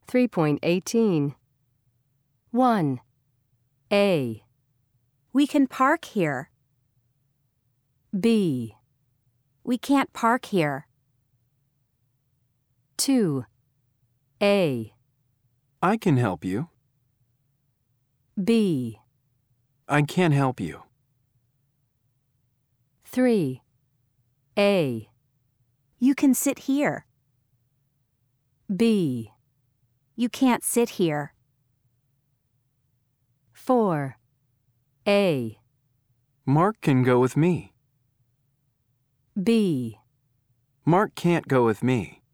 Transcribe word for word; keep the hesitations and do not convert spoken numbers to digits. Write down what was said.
three point eighteen. one. A. We can park here. B. We can't park here. two. A. I can help you. B. I can't help you. three. A. You can sit here. B. You can't sit here. four. A. Mark can go with me. B. Mark can't go with me.